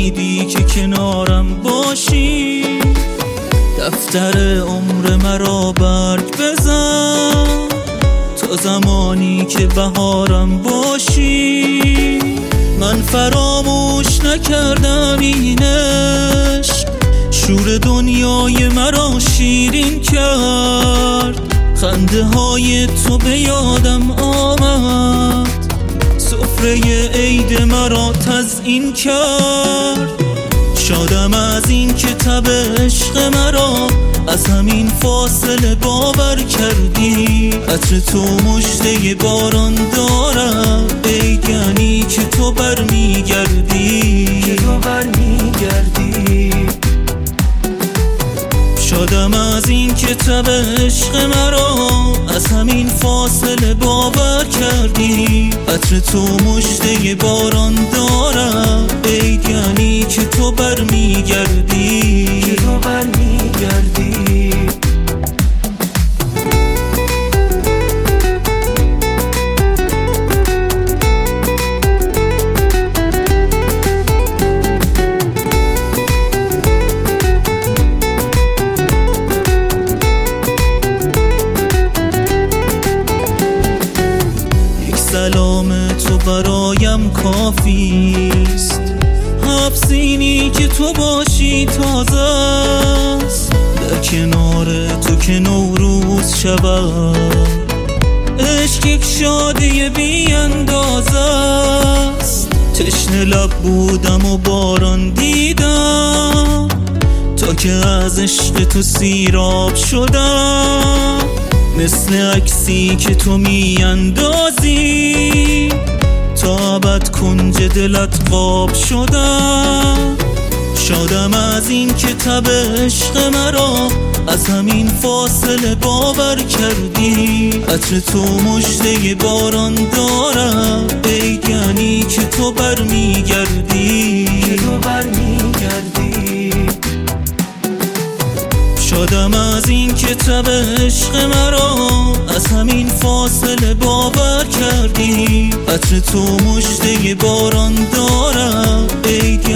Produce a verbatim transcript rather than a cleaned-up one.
امیدی که کنارم باشی. دفتر عمر مرا برگ بزن تا زمانی که بهارم باشی. من فراموش نکردم این عشق، شور دنیای مرا شیرین کرد. خنده های تو به یادم آمد، سفره عید مرا تزیین کرد. شادم از این که تب عشق مرا از همین فاصله باور کردی. عطر تو مژده باران دارم، عید یعنی که تو برمیگردی، که تو برمیگردی. شادم از این که تب عشق مرا از همین فاصله باور کردی. عطر تو مژده باران دارم، عید یعنی که تو برمیگردی، که تو برمیگردی. سلام تو برایم کافیست، حبسینی که تو باشی تازه است. در کنار تو که نوروز شود، عشق یک شادی بی اندازه است. تشنه لب بودم و باران دیدم، تا که از عشق تو سیراب شدم. مثل عکسی که تو می اندازی، تا ابد کنج دلت خواب شدم. شادم از این که تب عشق مرا از همین فاصله باور کردی. عطر تو مژده باران دارم، عید یعنی که تو برمیگردی، که تو برمیگردی. شادم از این که تب عشق مرا از همین فاصله باور کردی. عطر تو مژده باران دارم، عید